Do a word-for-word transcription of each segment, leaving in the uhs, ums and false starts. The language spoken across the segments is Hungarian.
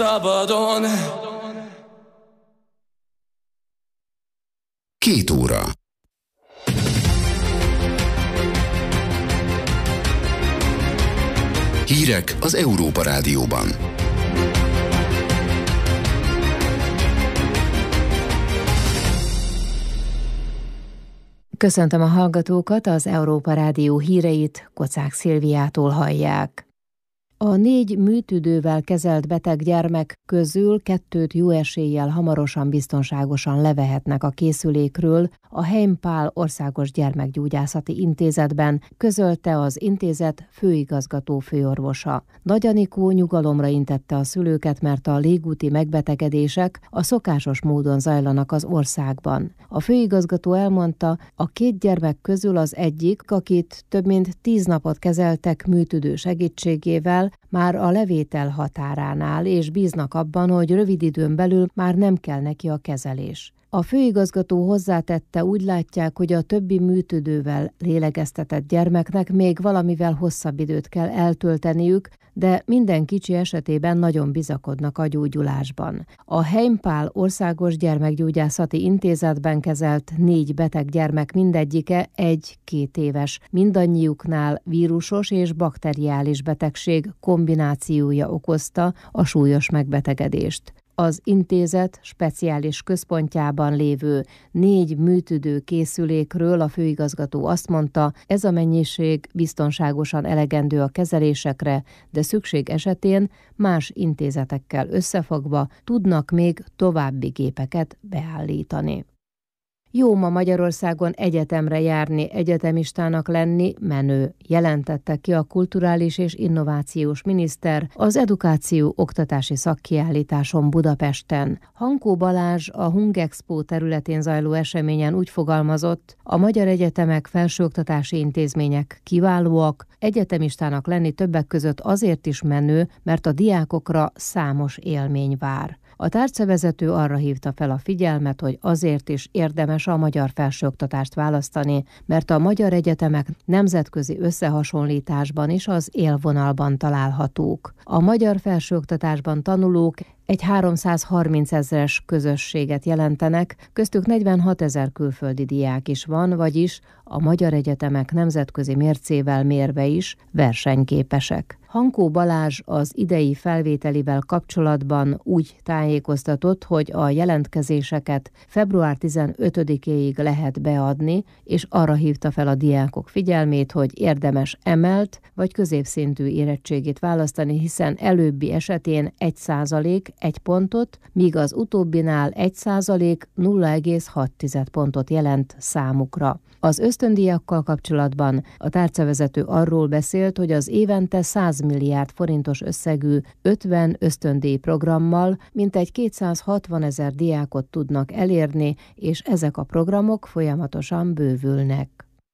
szabadon. Két óra. Hírek az Európa Rádióban. Köszöntöm a hallgatókat, az Európa Rádió híreit Kocák Szilviától hallják. A négy műtüdővel kezelt beteg gyermek közül kettőt jó eséllyel hamarosan biztonságosan levehetnek a készülékről a Heimpál Országos Gyermekgyógyászati Intézetben, közölte az intézet főigazgató főorvosa. Nagy Anikó nyugalomra intette a szülőket, mert a légúti megbetegedések a szokásos módon zajlanak az országban. A főigazgató elmondta, a két gyermek közül az egyik, akit több mint tíz napot kezeltek műtüdő segítségével, már a levétel határánál, és bíznak abban, hogy rövid időn belül már nem kell neki a kezelés. A főigazgató hozzátette, úgy látják, hogy a többi műtüdővel lélegeztetett gyermeknek még valamivel hosszabb időt kell eltölteniük, de minden kicsi esetében nagyon bizakodnak a gyógyulásban. A Heimpál Országos Gyermekgyógyászati Intézetben kezelt négy beteg gyermek mindegyike egy-két éves. Mindannyiuknál vírusos és bakteriális betegség kombinációja okozta a súlyos megbetegedést. Az intézet speciális központjában lévő négy műtüdő készülékről a főigazgató azt mondta, ez a mennyiség biztonságosan elegendő a kezelésekre, de szükség esetén más intézetekkel összefogva tudnak még további gépeket beállítani. Jó ma Magyarországon egyetemre járni, egyetemistának lenni menő, jelentette ki a kulturális és innovációs miniszter az edukáció oktatási szakkiállításon Budapesten. Hankó Balázs a Hungexpo területén zajló eseményen úgy fogalmazott, a magyar egyetemek, felsőoktatási intézmények kiválóak, egyetemistának lenni többek között azért is menő, mert a diákokra számos élmény vár. A tárcavezető arra hívta fel a figyelmet, hogy azért is érdemes a magyar felsőoktatást választani, mert a magyar egyetemek nemzetközi összehasonlításban is az élvonalban találhatók. A magyar felsőoktatásban tanulók egy háromszázharminc ezres közösséget jelentenek, köztük negyvenhat ezer külföldi diák is van, vagyis a magyar egyetemek nemzetközi mércével mérve is versenyképesek. Hankó Balázs az idei felvételivel kapcsolatban úgy tájékoztatott, hogy a jelentkezéseket február tizenötödikéig lehet beadni, és arra hívta fel a diákok figyelmét, hogy érdemes emelt vagy középszintű érettségét választani, hiszen előbbi esetén egy százalék egy pontot, míg az utóbbinál egy százalék nulla egész hat pontot jelent számukra. Az ösztöndíjakkal kapcsolatban a tárcavezető arról beszélt, hogy az évente száz milliárd forintos összegű ötven ösztöndíj programmal mintegy kétszázhatvan ezer diákot tudnak elérni, és ezek a programok folyamatosan bővülnek.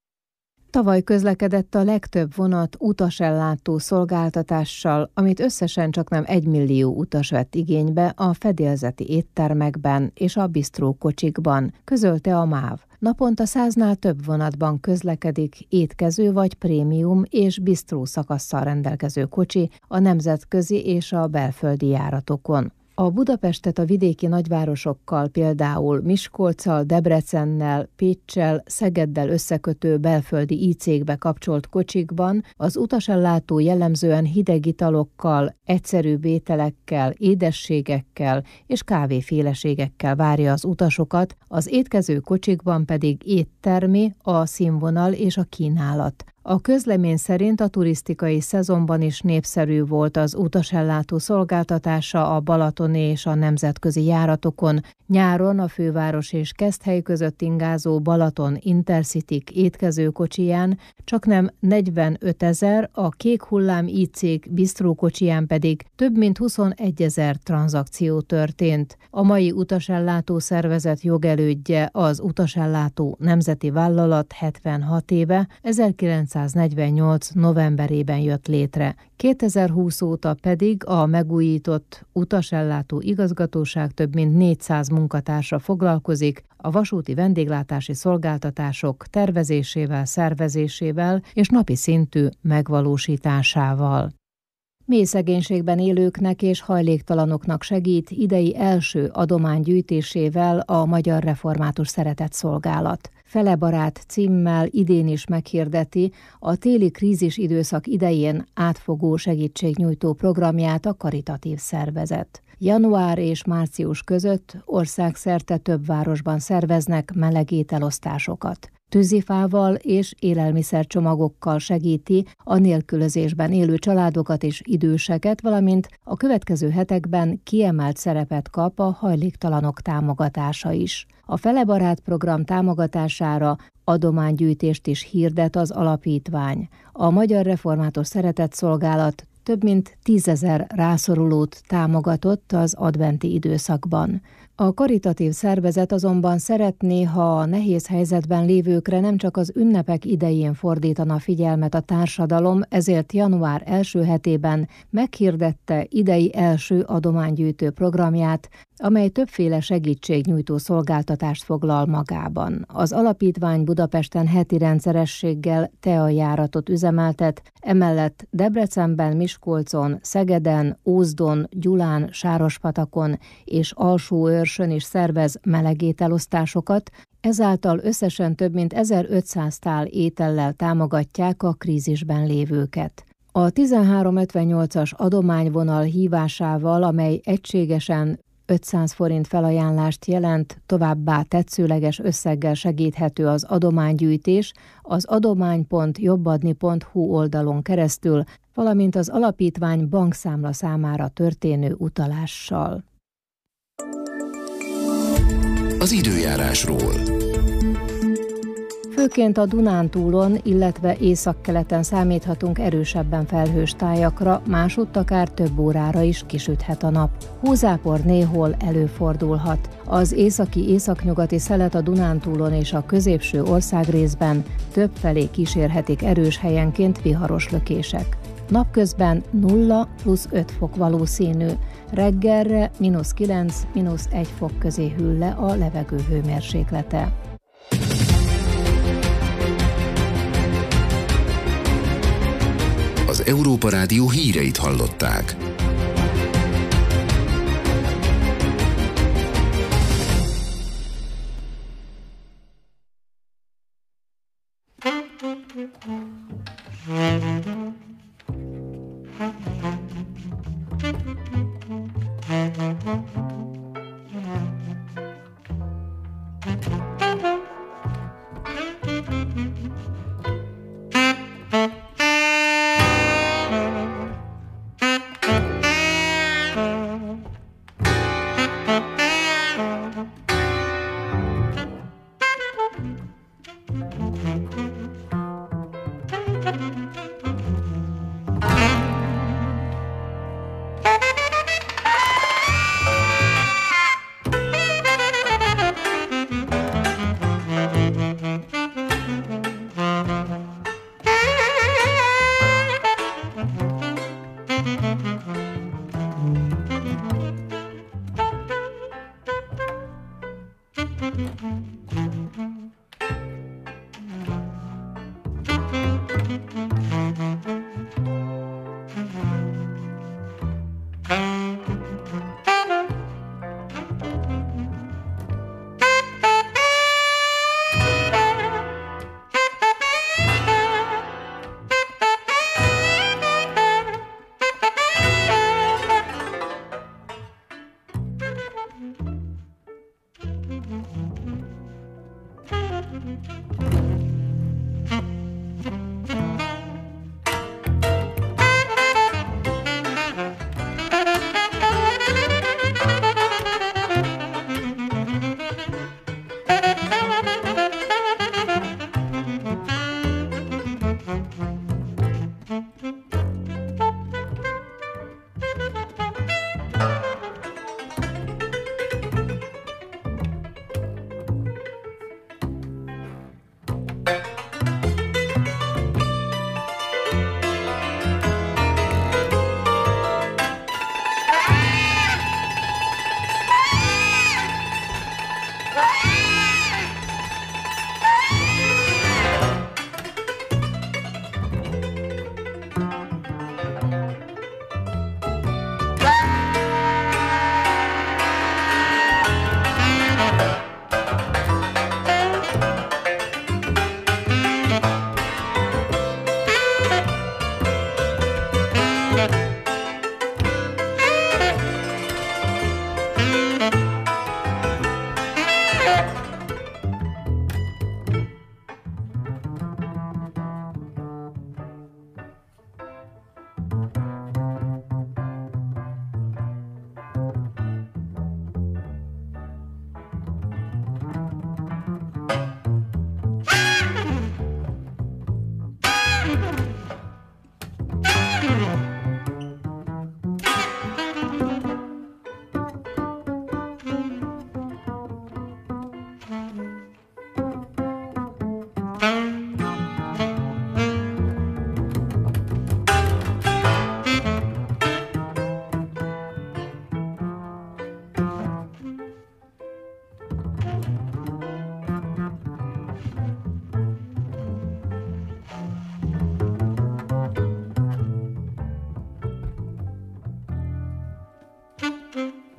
Tavaly közlekedett a legtöbb vonat utasellátó szolgáltatással, amit összesen csaknem egy millió utas vett igénybe a fedélzeti éttermekben és a bistrókocsikban, közölte a MÁV. Naponta száznál több vonatban közlekedik étkező vagy prémium és bistró szakasszal rendelkező kocsi a nemzetközi és a belföldi járatokon. A Budapestet a vidéki nagyvárosokkal, például Miskolccal, Debrecennel, Péccsel, Szegeddel összekötő belföldi i-cégbe kapcsolt kocsikban az utasellátó jellemzően hideg italokkal, egyszerűbb ételekkel, édességekkel és kávéféleségekkel várja az utasokat, az étkező kocsikban pedig éttermi, a színvonal és a kínálat. A közlemény szerint a turisztikai szezonban is népszerű volt az utasellátó szolgáltatása a balatoni és a nemzetközi járatokon, nyáron a főváros és Keszthely között ingázó Balaton Intercity étkezőkocsiján csaknem negyvenötezer, a Kék Hullám i-cég bistrókocsiján pedig több mint huszonegyezer tranzakció történt. A mai utasellátó szervezet jogelődje az Utasellátó Nemzeti Vállalat hetvenhat éve, ezerkilencszáznegyvennyolc novemberében jött létre. kétezer-húsz óta pedig a megújított utasellátó igazgatóság több mint négyszáz munkatársa foglalkozik a vasúti vendéglátási szolgáltatások tervezésével, szervezésével és napi szintű megvalósításával. Mély szegénységben élőknek és hajléktalanoknak segít idei első adománygyűjtésével a Magyar Református Szeretetszolgálat. Felebarát címmel idén is meghirdeti a téli krízis időszak idején átfogó segítségnyújtó programját a karitatív szervezet. Január és március között országszerte több városban szerveznek melegételosztásokat. Tűzifával és élelmiszercsomagokkal segíti a nélkülözésben élő családokat és időseket, valamint a következő hetekben kiemelt szerepet kap a hajléktalanok támogatása is. A Felebarát program támogatására adománygyűjtést is hirdet az alapítvány. A Magyar Református Szeretetszolgálat több mint tízezer rászorulót támogatott az adventi időszakban. A karitatív szervezet azonban szeretné, ha a nehéz helyzetben lévőkre nem csak az ünnepek idején fordítana figyelmet a társadalom, ezért január első hetében meghirdette idei első adománygyűjtő programját, amely többféle segítségnyújtó szolgáltatást foglal magában. Az alapítvány Budapesten heti rendszerességgel teajáratot üzemeltet, emellett Debrecenben, Miskolcon, Szegeden, Ózdon, Gyulán, Sárospatakon és Alsóőrsön is szervez melegételosztásokat, ezáltal összesen több mint ezerötszáz tál étellel támogatják a krízisben lévőket. A tizenhárom ötvennyolcas adományvonal hívásával, amely egységesen ötszáz forint felajánlást jelent, továbbá tetszőleges összeggel segíthető az adománygyűjtés az adomány pont jobbadni pont hu oldalon keresztül, valamint az alapítvány bankszámla számára történő utalással. Az időjárásról. Főként a Dunántúlon, illetve északkeleten számíthatunk erősebben felhős tájakra, másutt akár több órára is kisüthet a nap. Hózápor néhol előfordulhat. Az északi északnyugati szelet a Dunántúlon és a középső országrészben többfelé kísérhetik erős helyenként viharos lökések. Napközben nulla plusz öt fok valószínű, reggelre mínusz kilenc mínusz egy fok közé hűl le a levegő hőmérséklete. Az Európa Rádió híreit hallották.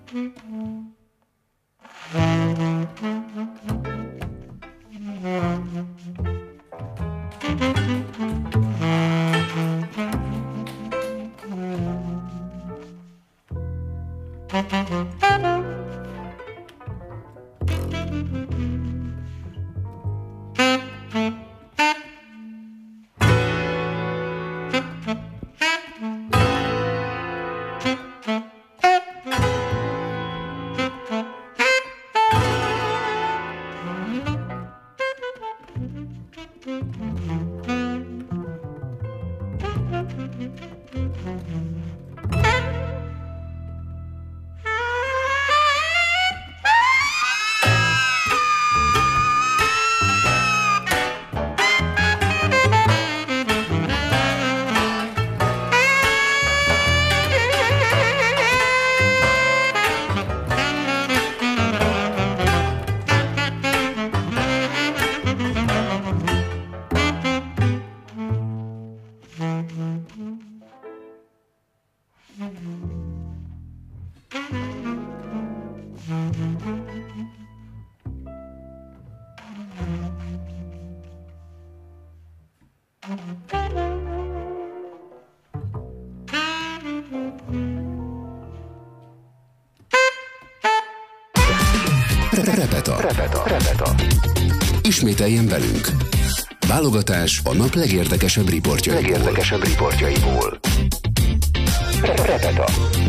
Repeta. Repeta. Repeta. Ismételjen velünk. Válogatás a nap legérdekesebb riportjaiból. Legérdekesebb riportjaiból. Repeta.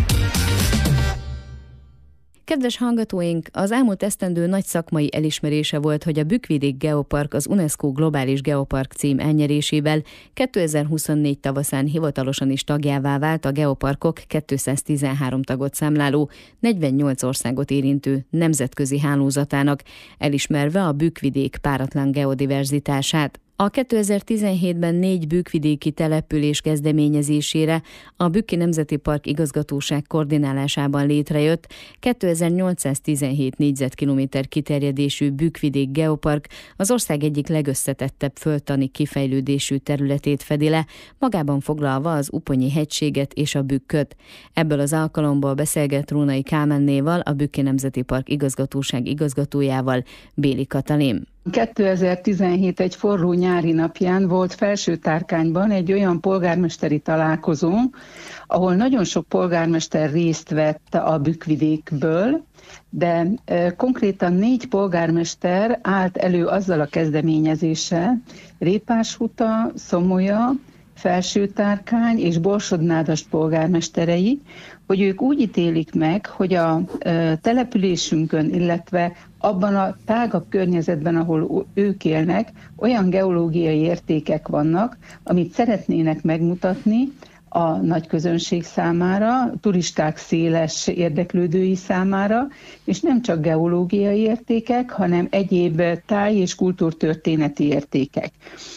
Kedves hallgatóink, az elmúlt esztendő nagy szakmai elismerése volt, hogy a Bükk-Vidék Geopark az UNESCO Globális Geopark cím elnyerésével kétezer-huszonnégy tavaszán hivatalosan is tagjává vált a Geoparkok kétszáztizenhárom tagot számláló, negyvennyolc országot érintő nemzetközi hálózatának, elismerve a Bükk-Vidék páratlan geodiverzitását. A kétezer-tizenhétben négy bükkvidéki település kezdeményezésére a Bükki Nemzeti Park igazgatóság koordinálásában létrejött kétezer-nyolcszáztizenhét négyzetkilométer kiterjedésű Bükk-Vidék Geopark az ország egyik legösszetettebb földtani kifejlődésű területét fedi le, magában foglalva az Uponyi hegységet és a Bükköt. Ebből az alkalomból beszélget Rónai Kálmánnéval, a Bükki Nemzeti Park igazgatóság igazgatójával, Béli Katalin. kétezer-tizenhét egy forró nyári napján volt Felső-Tárkányban egy olyan polgármesteri találkozó, ahol nagyon sok polgármester részt vett a Bükk-vidékből, de e, konkrétan négy polgármester állt elő azzal a kezdeményezéssel, Répáshuta, Szomolya, Felső-Tárkány és Borsod-Nádasd polgármesterei, hogy ők úgy ítélik meg, hogy a e, településünkön, illetve abban a tágabb környezetben, ahol ők élnek, olyan geológiai értékek vannak, amit szeretnének megmutatni a nagy közönség számára, turisták széles érdeklődői számára, és nem csak geológiai értékek, hanem egyéb táj- és kultúrtörténeti értékek.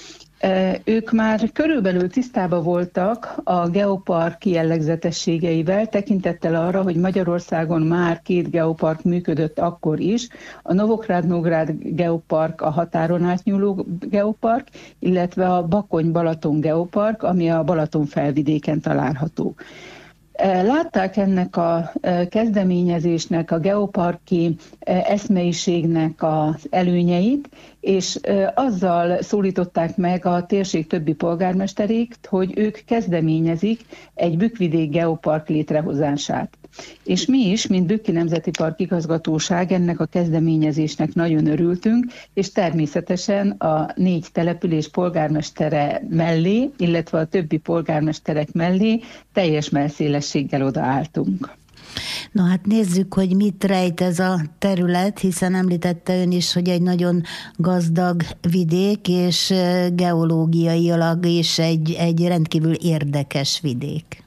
Ők már körülbelül tisztában voltak a geopark jellegzetességeivel, tekintettel arra, hogy Magyarországon már két geopark működött akkor is, a Novográd-Nógrád geopark, a határon átnyúló geopark, illetve a Bakony-Balaton geopark, ami a Balaton felvidéken található. Látták ennek a kezdeményezésnek, a geoparki eszmeiségnek az előnyeit, és azzal szólították meg a térség többi polgármesterét, hogy ők kezdeményezik egy Bükk-Vidék Geopark létrehozását. És mi is, mint Bükki Nemzeti Park igazgatóság ennek a kezdeményezésnek nagyon örültünk, és természetesen a négy település polgármestere mellé, illetve a többi polgármesterek mellé teljes mellszélességgel odaálltunk. Na hát nézzük, hogy mit rejt ez a terület, hiszen említette ön is, hogy egy nagyon gazdag vidék, és geológiailag is egy, egy rendkívül érdekes vidék.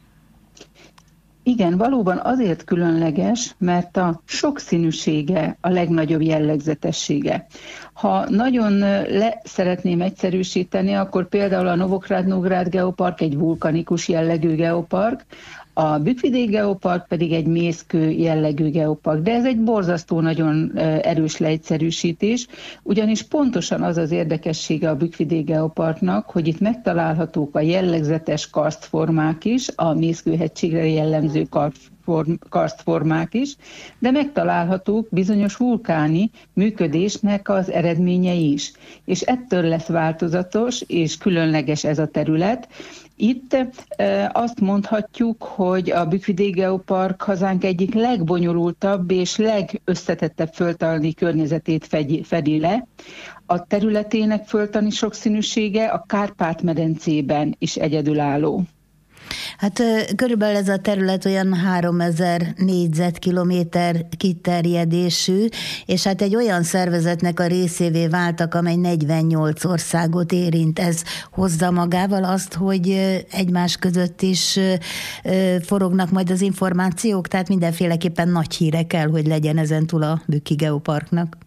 Igen, valóban azért különleges, mert a sokszínűsége a legnagyobb jellegzetessége. Ha nagyon le szeretném egyszerűsíteni, akkor például a Novográd-Nógrád geopark egy vulkanikus jellegű geopark, a Bükk-Vidék Geopark pedig egy mészkő jellegű geopark, de ez egy borzasztó nagyon erős leegyszerűsítés, ugyanis pontosan az az érdekessége a Bükk-Vidék Geoparknak, hogy itt megtalálhatók a jellegzetes karsztformák is, a mészkőhegységre jellemző karsztformák is, de megtalálhatók bizonyos vulkáni működésnek az eredményei is. És ettől lesz változatos és különleges ez a terület. Itt e, azt mondhatjuk, hogy a Bükk-Vidék Geopark hazánk egyik legbonyolultabb és legösszetettebb földtani környezetét fedi, fedi le. A területének földtani sokszínűsége a Kárpát-medencében is egyedülálló. Hát körülbelül ez a terület olyan háromezer négyzetkilométer kiterjedésű, és hát egy olyan szervezetnek a részévé váltak, amely negyvennyolc országot érint. Ez hozza magával azt, hogy egymás között is forognak majd az információk, tehát mindenféleképpen nagy híre kell, hogy legyen ezentúl a Bükki Geoparknak.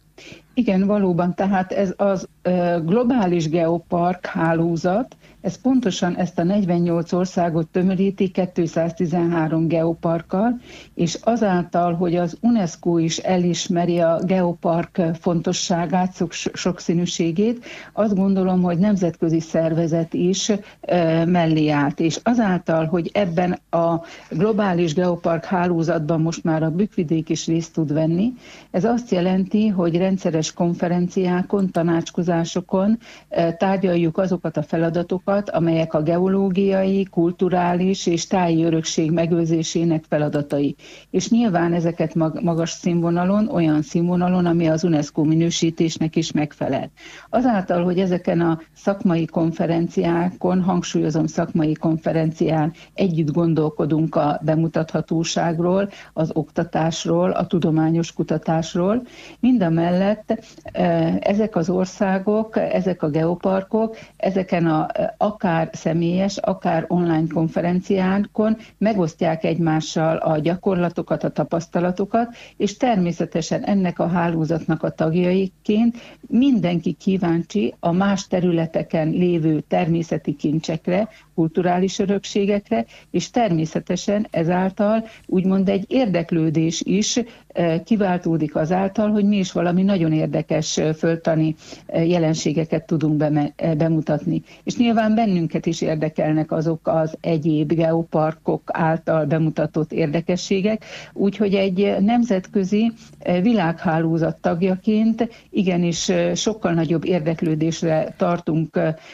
Igen, valóban, tehát ez az globális geopark hálózat, ez pontosan ezt a negyvennyolc országot tömöríti kétszáztizenhárom geoparkkal, és azáltal, hogy az UNESCO is elismeri a geopark fontosságát, sokszínűségét, azt gondolom, hogy nemzetközi szervezet is mellé állt. És azáltal, hogy ebben a globális geopark hálózatban most már a Bükk-vidék is részt tud venni, ez azt jelenti, hogy rendszeres konferenciákon, tanácskozásokon tárgyaljuk azokat a feladatokat, amelyek a geológiai, kulturális és táji örökség megőrzésének feladatai. És nyilván ezeket magas színvonalon, olyan színvonalon, ami az UNESCO minősítésnek is megfelel. Azáltal, hogy ezeken a szakmai konferenciákon, hangsúlyozom szakmai konferencián együtt gondolkodunk a bemutathatóságról, az oktatásról, a tudományos kutatásról, mindamellett ezek az országok, ezek a geoparkok, ezeken a akár személyes, akár online konferenciákon megosztják egymással a gyakorlatokat, a tapasztalatokat, és természetesen ennek a hálózatnak a tagjaiként mindenki kíváncsi a más területeken lévő természeti kincsekre, kulturális örökségekre, és természetesen ezáltal úgymond egy érdeklődés is kiváltódik azáltal, hogy mi is valami nagyon érdekes földtani jelenségeket tudunk bemutatni. És nyilván bennünket is érdekelnek azok az egyéb geoparkok által bemutatott érdekességek, úgyhogy egy nemzetközi világhálózat tagjaként igenis sokkal nagyobb érdeklődésre tartunk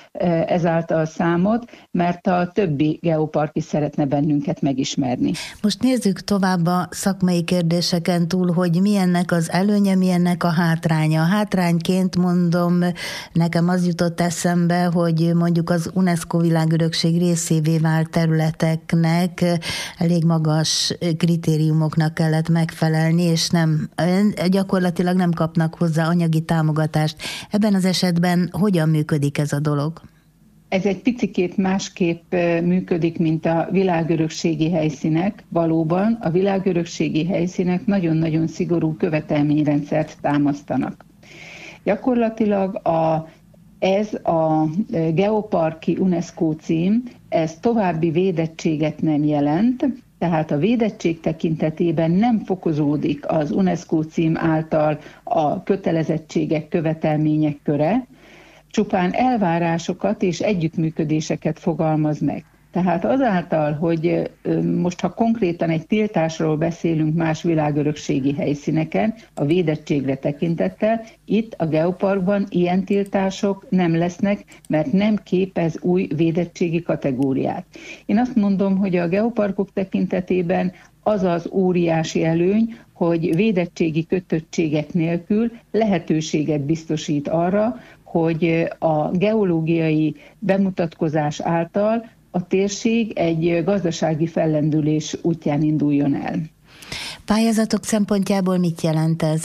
ezáltal számot, mert a többi geopark is szeretne bennünket megismerni. Most nézzük tovább a szakmai kérdéseken túl, hogy milyennek az előnye, milyennek a hátránya. Hátrányként mondom, nekem az jutott eszembe, hogy mondjuk az UNESCO világörökség részévé vált területeknek elég magas kritériumoknak kellett megfelelni, és nem, gyakorlatilag nem kapnak hozzá anyagi támogatást. Ebben az esetben hogyan működik ez a dolog? Ez egy picikét másképp működik, mint a világörökségi helyszínek. Valóban a világörökségi helyszínek nagyon-nagyon szigorú követelményrendszert támasztanak. Gyakorlatilag a, ez a geoparki UNESCO cím, ez további védettséget nem jelent, tehát a védettség tekintetében nem fokozódik az UNESCO cím által a kötelezettségek, követelmények köre, csupán elvárásokat és együttműködéseket fogalmaz meg. Tehát azáltal, hogy most ha konkrétan egy tiltásról beszélünk más világörökségi helyszíneken, a védettségre tekintettel, itt a geoparkban ilyen tiltások nem lesznek, mert nem képez új védettségi kategóriát. Én azt mondom, hogy a geoparkok tekintetében az az óriási előny, hogy védettségi kötöttségek nélkül lehetőséget biztosít arra, hogy a geológiai bemutatkozás által a térség egy gazdasági fellendülés útján induljon el. Pályázatok szempontjából mit jelent ez?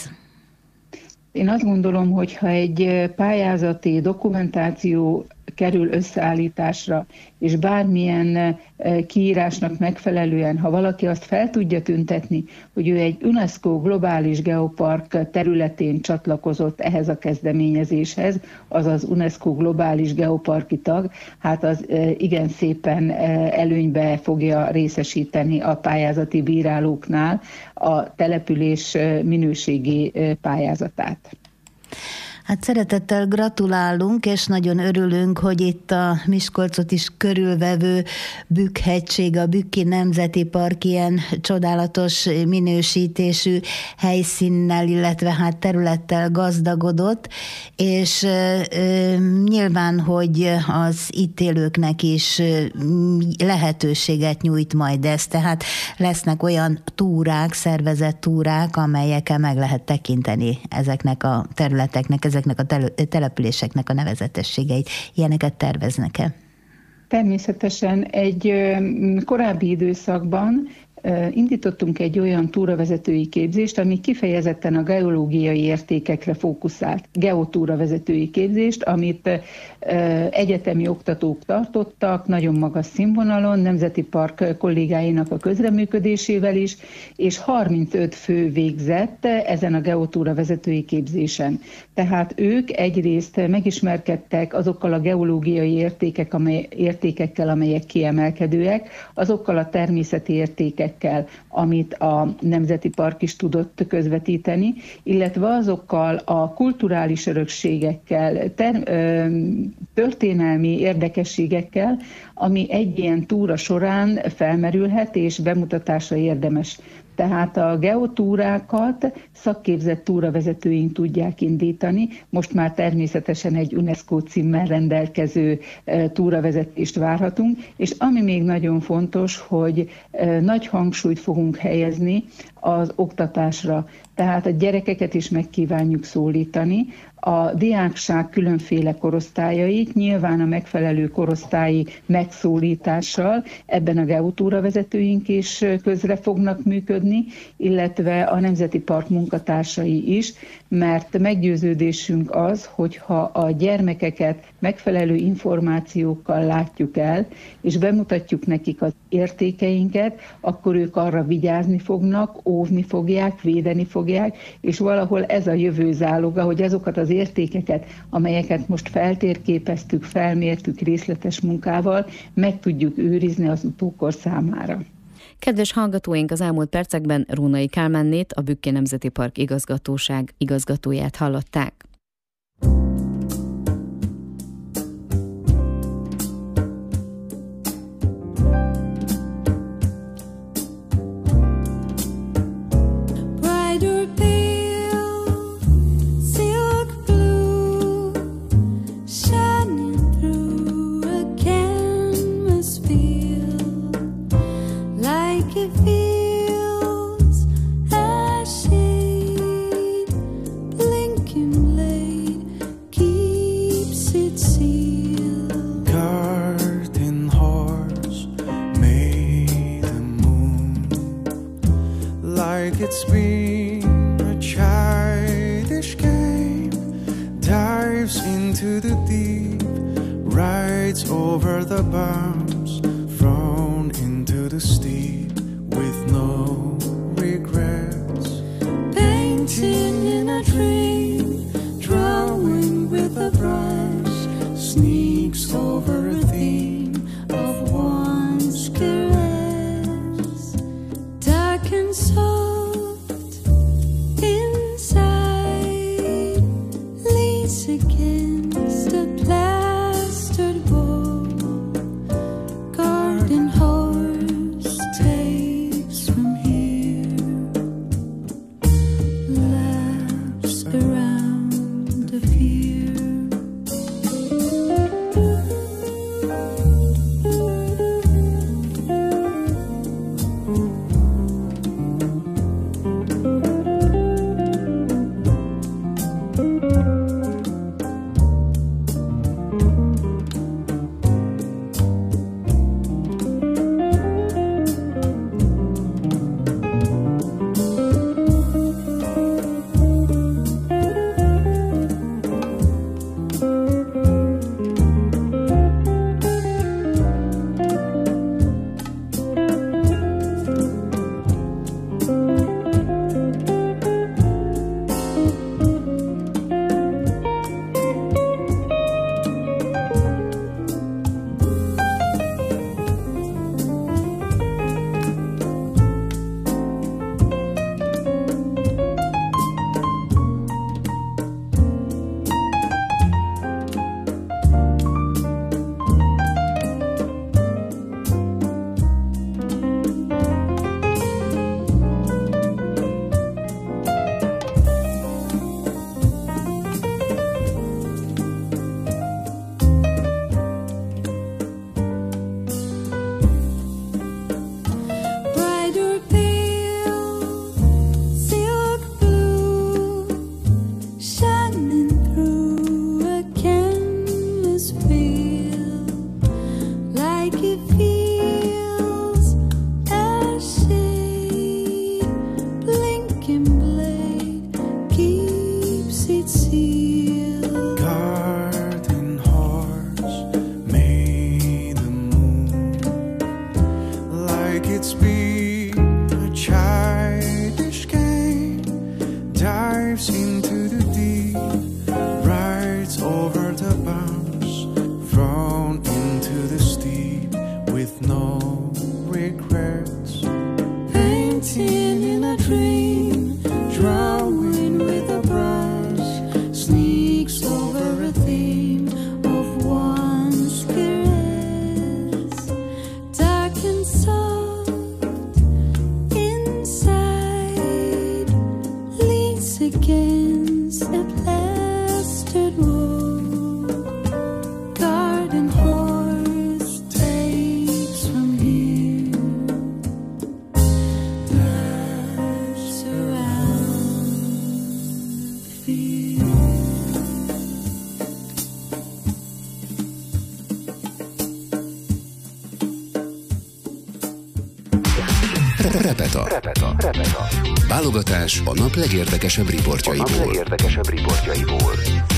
Én azt gondolom, hogy ha egy pályázati dokumentáció kerül összeállításra, és bármilyen kiírásnak megfelelően, ha valaki azt fel tudja tüntetni, hogy ő egy UNESCO globális geopark területén csatlakozott ehhez a kezdeményezéshez, azaz UNESCO globális geoparki tag, hát az igen szépen előnybe fogja részesíteni a pályázati bírálóknál a település minőségi pályázatát. Hát szeretettel gratulálunk, és nagyon örülünk, hogy itt a Miskolcot is körülvevő Bükk-hegység, a Bükki Nemzeti Park ilyen csodálatos minősítésű helyszínnel, illetve hát területtel gazdagodott, és e, nyilván, hogy az itt élőknek is lehetőséget nyújt majd ez, tehát lesznek olyan túrák, szervezett túrák, amelyekkel meg lehet tekinteni ezeknek a területeknek, ezeknek a településeknek a nevezetességeit. Ilyeneket terveznek-e? Természetesen egy korábbi időszakban indítottunk egy olyan túravezetői képzést, ami kifejezetten a geológiai értékekre fókuszált. Geotúravezetői képzést, amit egyetemi oktatók tartottak, nagyon magas színvonalon, Nemzeti Park kollégáinak a közreműködésével is, és harmincöt fő végzett ezen a geotúravezetői képzésen. Tehát ők egyrészt megismerkedtek azokkal a geológiai értékek, amely, értékekkel, amelyek kiemelkedőek, azokkal a természeti értékekkel, amit a Nemzeti Park is tudott közvetíteni, illetve azokkal a kulturális örökségekkel, ter, történelmi érdekességekkel, ami egy ilyen túra során felmerülhet és bemutatásra érdemes. Tehát a geotúrákat szakképzett túravezetőink tudják indítani. Most már természetesen egy UNESCO címmel rendelkező túravezetést várhatunk, és ami még nagyon fontos, hogy nagy hangsúlyt fogunk helyezni az oktatásra. Tehát a gyerekeket is megkívánjuk szólítani, a diákság különféle korosztályait, nyilván a megfelelő korosztályi megszólítással ebben a geotúravezetőink is közre fognak működni, illetve a Nemzeti Park munkatársai is, mert meggyőződésünk az, hogyha a gyermekeket megfelelő információkkal látjuk el, és bemutatjuk nekik az értékeinket, akkor ők arra vigyázni fognak, óvni fogják, védeni fogják, és valahol ez a jövő záloga, hogy azokat az értékeket, amelyeket most feltérképeztük, felmértük részletes munkával, meg tudjuk őrizni az utókor számára. Kedves hallgatóink, az elmúlt percekben Rónai Kálmánnét, a Bükki Nemzeti Park igazgatóság igazgatóját hallották. It's been a childish game, dives into the deep, rides over the bumps, thrown into the steep with no regrets. Painting in a dream, drawing with a brush, sneaks over a theme of one's caress. Dark and soft against a plastered wall, garden horse takes from here, laughs around the pier. against a plastered wall. Garden horse takes from here. Laps around the field. Repeta. Repeta. Repeta. Válogatás a nap legérdekesebb riportjaiból. A nap legérdekesebb riportjaiból.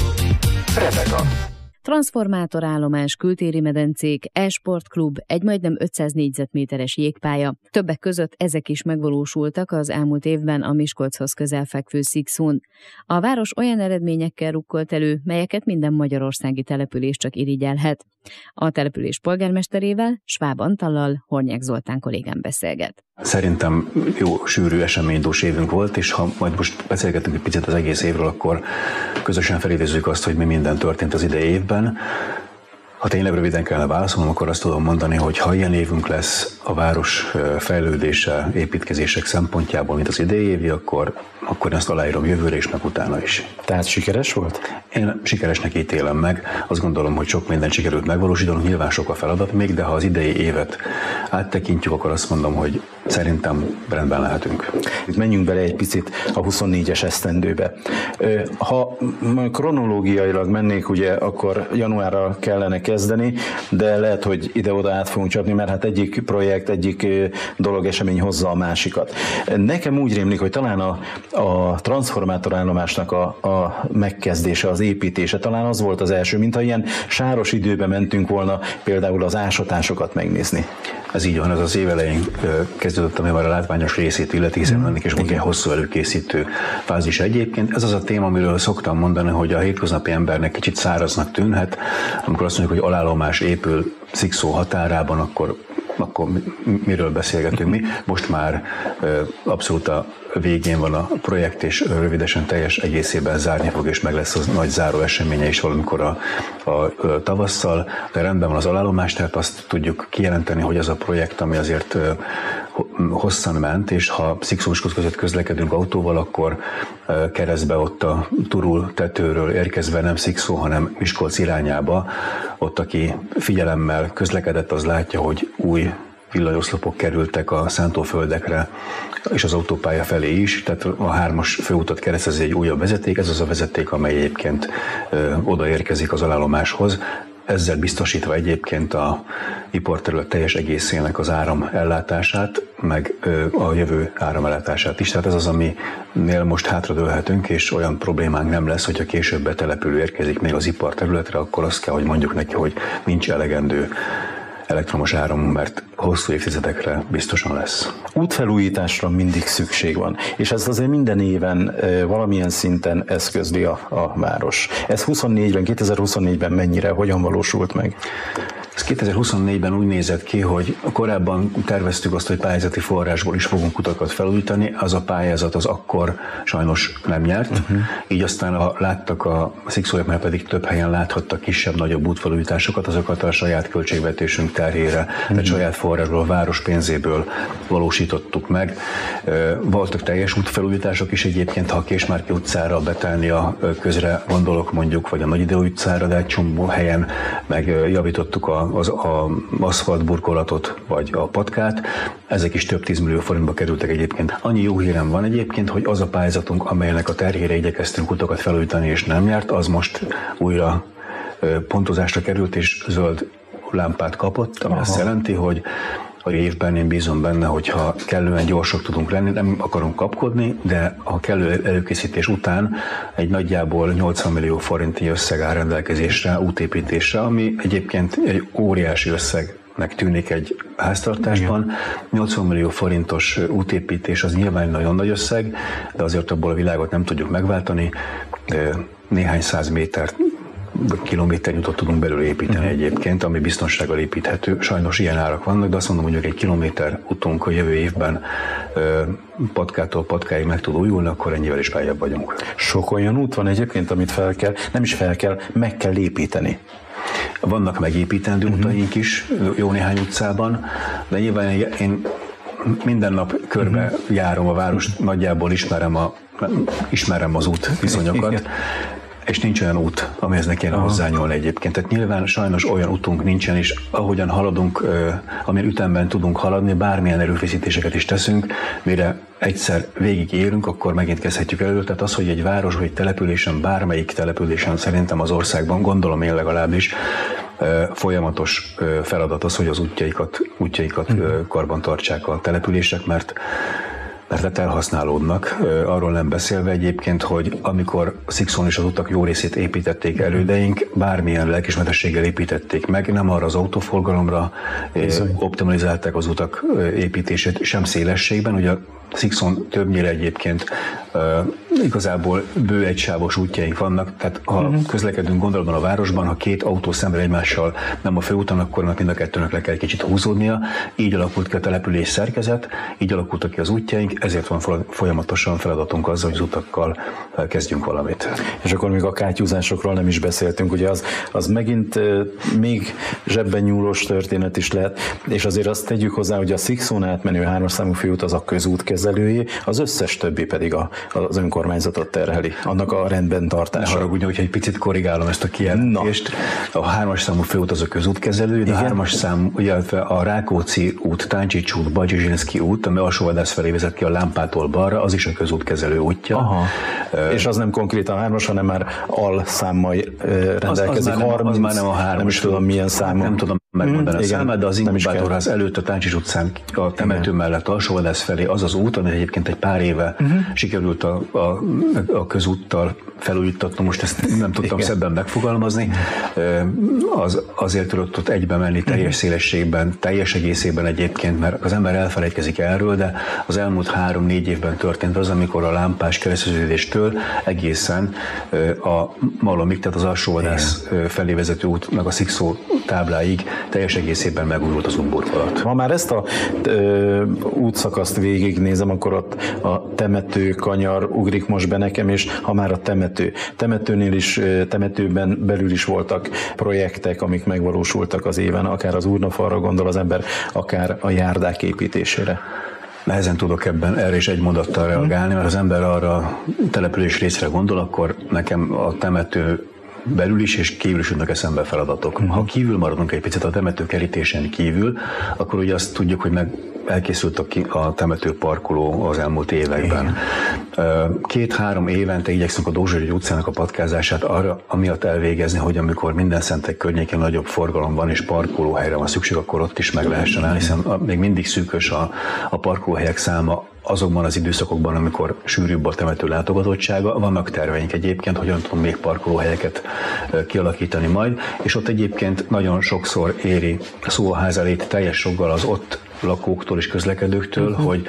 Repeta. Transformátorállomás, kültéri medencék, e-sportklub, egy majdnem ötszáz négyzetméteres jégpálya. Többek között ezek is megvalósultak az elmúlt évben a Miskolchoz közel fekvő Szikszón. A város olyan eredményekkel rukkolt elő, melyeket minden magyarországi település csak irigyelhet. A település polgármesterével, Schwab Antallal Hornyák Zoltán kollégám beszélget. Szerintem jó, sűrű, eseménydús évünk volt, és ha majd most beszélgetünk egy picit az egész évről, akkor közösen felidézzük azt, hogy mi minden történt az idei évben. Ha tényleg röviden kellene válaszolnom, akkor azt tudom mondani, hogy ha ilyen évünk lesz a város fejlődése, építkezések szempontjából, mint az idei évi, akkor, akkor ezt aláírom jövőre és meg utána is. Tehát sikeres volt? Én sikeresnek ítélem meg. Azt gondolom, hogy sok mindent sikerült megvalósítanunk, nyilván sok a feladat még, de ha az idei évet áttekintjük, akkor azt mondom, hogy szerintem rendben lehetünk. Menjünk bele egy picit a huszonnégyes esztendőbe. Ha kronológiailag mennék, ugye, akkor januárra kellene kezdeni, de lehet, hogy ide-oda át fogunk csapni, mert hát egyik projekt, egyik dolog, esemény hozza a másikat. Nekem úgy rémlik, hogy talán a, a transformátorállomásnak a, a megkezdése, az építése, talán az volt az első, mintha ilyen sáros időben mentünk volna például az ásatásokat megnézni. Ez így van, ez az év elején kezdődött, ami már a látványos részét illeti, hiszen mm. ennek is volt egy hosszú előkészítő fázis egyébként. Ez az a téma, amiről szoktam mondani, hogy a hétköznapi embernek kicsit száraznak tűnhet. Amikor azt mondjuk, hogy alállomás épül Szikszó határában, akkor, akkor miről beszélgetünk mi? Most már abszolút a végén van a projekt, és rövidesen teljes egészében zárni fog, és meg lesz az nagy záró eseménye is valamikor a, a, a tavasszal. De rendben van az alállomás, tehát azt tudjuk kijelenteni, hogy az a projekt, ami azért hosszan ment, és ha Szikszó-Miskolc között közlekedünk autóval, akkor keresztbe ott a Turul tetőről érkezve nem Szikszó, hanem Miskolc irányába, ott aki figyelemmel közlekedett, az látja, hogy új villanyoszlopok kerültek a szántóföldekre, és az autópálya felé is, tehát a hármas főutat keresztezi egy újabb vezeték, ez az a vezeték, amely egyébként ö, odaérkezik az alállomáshoz, ezzel biztosítva egyébként a iparterület teljes egészének az áramellátását, meg ö, a jövő áramellátását is. Tehát ez az, aminél most hátradőlhetünk, és olyan problémánk nem lesz, hogyha később betelepülő érkezik még az iparterületre, akkor azt kell, hogy mondjuk neki, hogy nincs elegendő elektromos áram, mert hosszú évtizedekre biztosan lesz. Útfelújításra mindig szükség van, és ez azért minden éven valamilyen szinten eszközli a, a város. Ez huszonnégyben, kétezer-huszonnégyben mennyire, hogyan valósult meg? Ez kétezer-huszonnégyben úgy nézett ki, hogy korábban terveztük azt, hogy pályázati forrásból is fogunk utakat felújítani, az a pályázat az akkor sajnos nem nyert, uh-huh. így aztán a, láttak a szikszóiak, mert pedig több helyen láthattak kisebb-nagyobb útfelújításokat, azokat a saját költségvetésünk terhére, uh-huh. tehát saját forrásból, a város pénzéből valósítottuk meg. Voltak teljes útfelújítások is egyébként, ha a Késmárki utcára betelni a közre gondolok mondjuk, vagy a Nagyidő utcára, de egy csomó helyen megjavítottuk a az a aszfaltburkolatot vagy a patkát, ezek is több tízmillió forintba kerültek egyébként. Annyi jó hírem van egyébként, hogy az a pályázatunk, amelynek a terhére igyekeztünk utakat felújítani és nem járt, az most újra pontozásra került és zöld lámpát kapott, ami Aha. azt jelenti, hogy a évben én bízom benne, hogyha kellően gyorsak tudunk lenni, nem akarunk kapkodni, de a kellő előkészítés után egy nagyjából nyolcvan millió forinti összeg áll rendelkezésre, útépítésre, ami egyébként egy óriási összegnek tűnik egy háztartásban. nyolcvan millió forintos útépítés az nyilván nagyon nagy összeg, de azért abból a világot nem tudjuk megváltani. Néhány száz métert kilométernyutat tudunk belőle építeni uh-huh. egyébként, ami biztonsággal építhető. Sajnos ilyen árak vannak, de azt mondom, hogy egy kilométer utunk a jövő évben ö, Patkától Patkáig meg tud újulni, akkor ennyivel is beljebb vagyunk. Sok olyan út van egyébként, amit fel kell, nem is fel kell, meg kell építeni. Vannak megépítendő uh-huh. utaink is, jó néhány utcában, de nyilván én minden nap körbe uh-huh. járom a várost, nagyjából ismerem, a, ismerem az út viszonyokat, és nincs olyan út, amihez ne kéne hozzányúlni egyébként. Tehát nyilván sajnos olyan utunk nincsen, és ahogyan haladunk, amilyen ütemben tudunk haladni, bármilyen erőfeszítéseket is teszünk, mire egyszer végigérünk, akkor megint kezdhetjük elő. Tehát az, hogy egy város vagy egy településen, bármelyik településen szerintem az országban, gondolom én legalábbis, folyamatos feladat az, hogy az útjaikat, útjaikat hmm. karban tartsák a települések, mert mert elhasználódnak, arról nem beszélve egyébként, hogy amikor Szikszón is az utak jó részét építették elődeink, bármilyen lelkismeretességgel építették meg, nem arra az autóforgalomra optimalizálták az utak építését, sem szélességben, ugye Szikszón többnyire egyébként uh, igazából bő egysávos útjaink vannak, tehát ha uh-huh. közlekedünk gondolatban a városban, ha két autó szemben egymással nem a főúton, akkor mind a kettőnek le kell kicsit húzódnia. Így alakult ki a település szerkezet, így alakultak ki az útjaink, ezért van folyamatosan feladatunk azzal, hogy az utakkal kezdjünk valamit. És akkor még a kátyúzásokról nem is beszéltünk, ugye az, az megint uh, még zsebben nyúlós történet is lehet, és azért azt tegyük hozzá, hogy a Szikszón átmenő hármas számú főút az a közút kezelőjé, az összes többi pedig a, az önkormányzatot terheli, annak a rendben tartása. Ne haragudjon, hogyha egy picit korrigálom ezt a kijelentést. A hármas számú főút az a közútkezelő, de a hármas számú, illetve a Rákóczi út, Táncsics út, Bajcsizsinszky út, ami Alsóvadász felé vezet ki a Lámpától balra, az is a közútkezelő útja. Aha. Uh, és az nem konkrétan a hármas, hanem már alszámmal rendelkezik. Az, az, már nem, az már nem a hármas. Nem is tudom milyen számú. Nem tudom megmondani hmm, a számát, de az inkubátorház előtt a Táncsics utcán a temető igen. mellett Alsóvadász felé az az út, ami egyébként egy pár éve uh-huh. sikerült a, a, a közúttal felújítatni, most ezt nem tudtam igen. szebben megfogalmazni, az, azért tudott ott egybe menni teljes szélességben, teljes egészében egyébként, mert az ember elfelejtkezik erről, de az elmúlt három-négy évben történt az, amikor a Lámpás kereszteződéstől egészen a Malomig, tehát az Alsóvadász felé vezető út, meg a Szikszó tábláig teljes egészében megújult az útburkolat. Ha már ezt a ö, útszakaszt végignézem, akkor ott a temető kanyar ugrik most be nekem, és ha már a temető. Temetőnél is, temetőben belül is voltak projektek, amik megvalósultak az éven, akár az urnafalra gondol az ember, akár a járdák építésére. Nehezen tudok ebben erre is egy mondattal reagálni, mert az ember arra a település részre gondol, akkor nekem a temető belül is és kívül is jutnak eszembe feladatok. Ha kívül maradunk egy picit a temetőkerítésen kívül, akkor ugye azt tudjuk, hogy meg elkészült a, a temetőparkoló az elmúlt években. Két-három évente igyekszünk a Dózsa György utcának a patkázását arra, amiatt elvégezni, hogy amikor minden szentek környékén nagyobb forgalom van és parkolóhelyre van szükség, akkor ott is meg lehessen állni, hiszen még mindig szűkös a, a parkolóhelyek száma azokban az időszakokban, amikor sűrűbb a temető látogatottsága. Vannak terveink egyébként, hogyan tudunk még parkolóhelyeket kialakítani majd, és ott egyébként nagyon sokszor éri szó a ház elé teljes joggal az ott lakóktól és közlekedőktől, uh-huh. hogy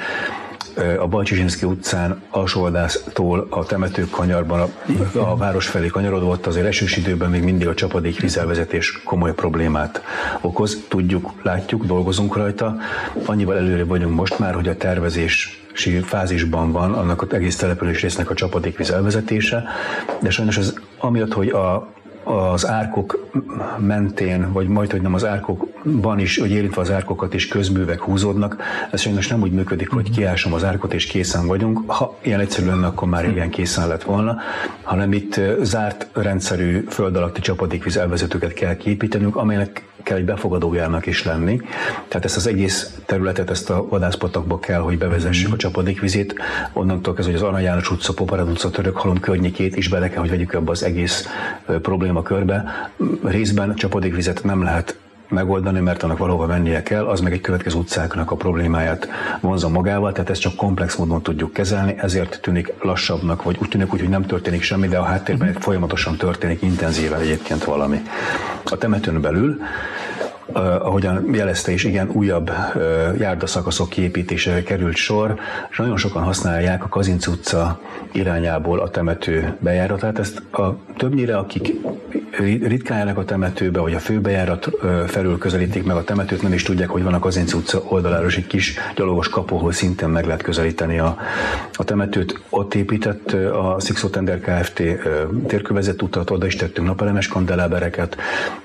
a Bajcsizsinszky utcán Alsóvadásztól a temetők kanyarban a, a város felé kanyarodva, ott azért esős időben még mindig a csapadékvízelvezetés komoly problémát okoz. Tudjuk, látjuk, dolgozunk rajta. Annyival előrébb vagyunk most már, hogy a tervezési fázisban van annak az egész település résznek a csapadékvíz elvezetése, de sajnos ez amiatt, hogy a az árkok mentén, vagy majd, hogy nem az árkokban is, hogy érintve az árkokat is közművek húzódnak, ez sajnos nem úgy működik, hogy kiásom az árkot és készen vagyunk. Ha ilyen egyszerű lenne, akkor már igen készen lett volna, hanem itt zárt rendszerű föld alatti csapadékvíz elvezetőket kell kiépítenünk, amelynek kell egy befogadójának is lenni. Tehát ezt az egész területet, ezt a vadászpatakba kell, hogy bevezessük a csapadékvizét. Onnantól kezdve, hogy az Arany János utca, Poparád utca, Törökhalom környékét is bele kell, hogy vegyük ebbe az egész problémakörbe. Részben csapadékvizet nem lehet megoldani, mert annak valahova mennie kell, az meg egy következő utcáknak a problémáját vonza magával, tehát ezt csak komplex módon tudjuk kezelni, ezért tűnik lassabbnak, vagy úgy tűnik úgy, hogy nem történik semmi, de a háttérben uh-huh. folyamatosan történik intenzíven egyébként valami. A temetőn belül, Uh, ahogyan jelezte is, igen, újabb uh, járdaszakaszok kiépítésére került sor, és nagyon sokan használják a Kazinc utca irányából a temető bejáratát. Ezt a, többnyire, akik ritkán járnak a temetőbe, vagy a főbejárat uh, felül közelítik meg a temetőt, nem is tudják, hogy van a Kazinc utca oldaláról egy kis gyalogos kapu, ahol szintén meg lehet közelíteni a, a temetőt. Ott épített uh, a Szikszó Tender Kft. Uh, térkövezett utat, oda is tettünk napelemes kandelábereket,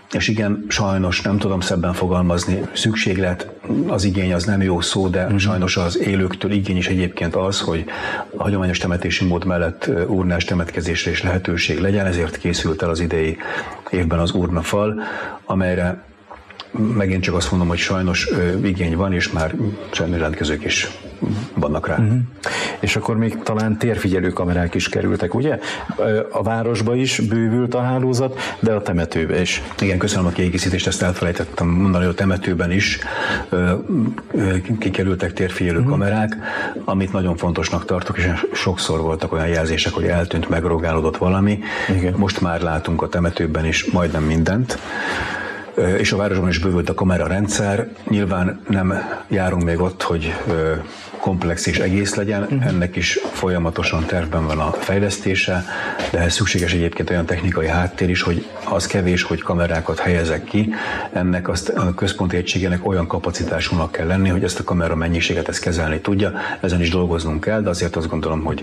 és igen, sajnos nem tudom szebben fogalmazni, szükséglet, az igény az nem jó szó, de mm. sajnos az élőktől igény is egyébként az, hogy a hagyományos temetési mód mellett urnás temetkezésre is lehetőség legyen, ezért készült el az idei évben az urnafal, amelyre megint csak azt mondom, hogy sajnos ö, igény van, és már semmi jelentkezők is vannak rá. Uh-huh. És akkor még talán térfigyelő kamerák is kerültek, ugye? A városba is bővült a hálózat, de a temetőbe is. Igen, köszönöm a kiegészítést, ezt elfelejtettem mondani, hogy a temetőben is ö, ö, kikerültek térfigyelő uh-huh. kamerák, amit nagyon fontosnak tartok, és sokszor voltak olyan jelzések, hogy eltűnt, megrogálódott valami. Igen. Most már látunk a temetőben is majdnem mindent. És a városban is bővült a kamerarendszer. Nyilván nem járunk még ott, hogy komplex és egész legyen, uh-huh. ennek is folyamatosan tervben van a fejlesztése, de ehhez szükséges egyébként olyan technikai háttér is, hogy az kevés, hogy kamerákat helyezek ki, ennek azt a központi egységének olyan kapacitásúnak kell lenni, hogy ezt a kamera mennyiséget ezt kezelni tudja. Ezen is dolgoznunk kell, de azért azt gondolom, hogy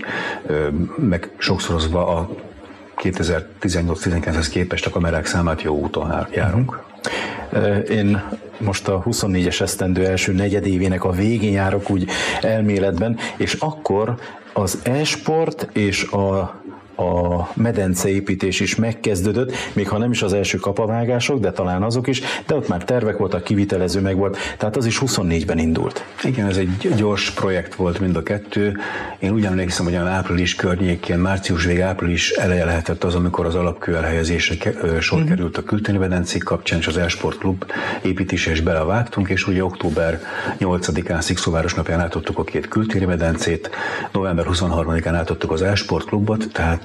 meg sokszorozva a kétezer-tizennyolc-tizenkilenchez képest a kamerák számát jó úton járunk. Én most a huszonnégyes esztendő első negyedévének a végén járok úgy elméletben, és akkor az e-sport és a a medenceépítés is megkezdődött, még ha nem is az első kapavágások, de talán azok is, de ott már tervek voltak, kivitelező meg volt, tehát az is huszonnégyben indult. Igen, ez egy gyors projekt volt mind a kettő. Én úgy emlékszem, hogy olyan április környékén, március vég, április eleje lehetett az, amikor az alapkő elhelyezésre sor mm-hmm. került a Kültéri-medencék kapcsán, és az e-sport klub építése is belevágtunk, és ugye október nyolcadikán, Szikszóváros napján átadtuk a két Kültéri-medencét, november huszonharmadikán átadtuk az e-sport klubot, tehát